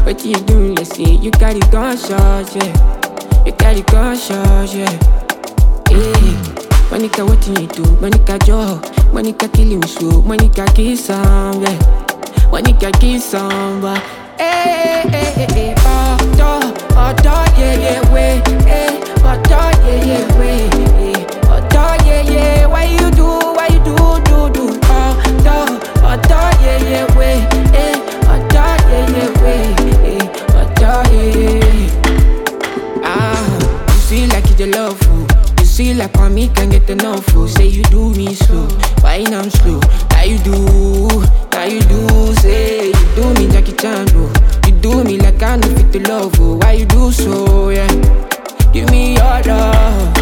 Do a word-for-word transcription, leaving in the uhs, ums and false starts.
what you doing? Let's see, you got it gunshots, yeah. You got it gunshots, yeah. Hey, Monica, what you do? Monica, Joe. Monica, kill him slow. Monica, kiss some, yeah. Monica, kiss some, but hey, hey, hey, hey, oh, do, oh, do, yeah, yeah, way, hey, oh, do, yeah, yeah, way, hey, oh, do, yeah, yeah. Why you do? Why you do, do, do? Oh, do, oh, do, yeah, yeah, way, hey, oh, do, yeah, yeah, way, hey, oh, do, yeah, yeah. Ah, you see like you the love fool. You see like on me can get enough fool. Say you do me slow, why I'm slow? Now you do, now you do. Say you do me Jackie Chan, bro. You do me like I know fit to love, oh. Why you do so, yeah? Give me your love.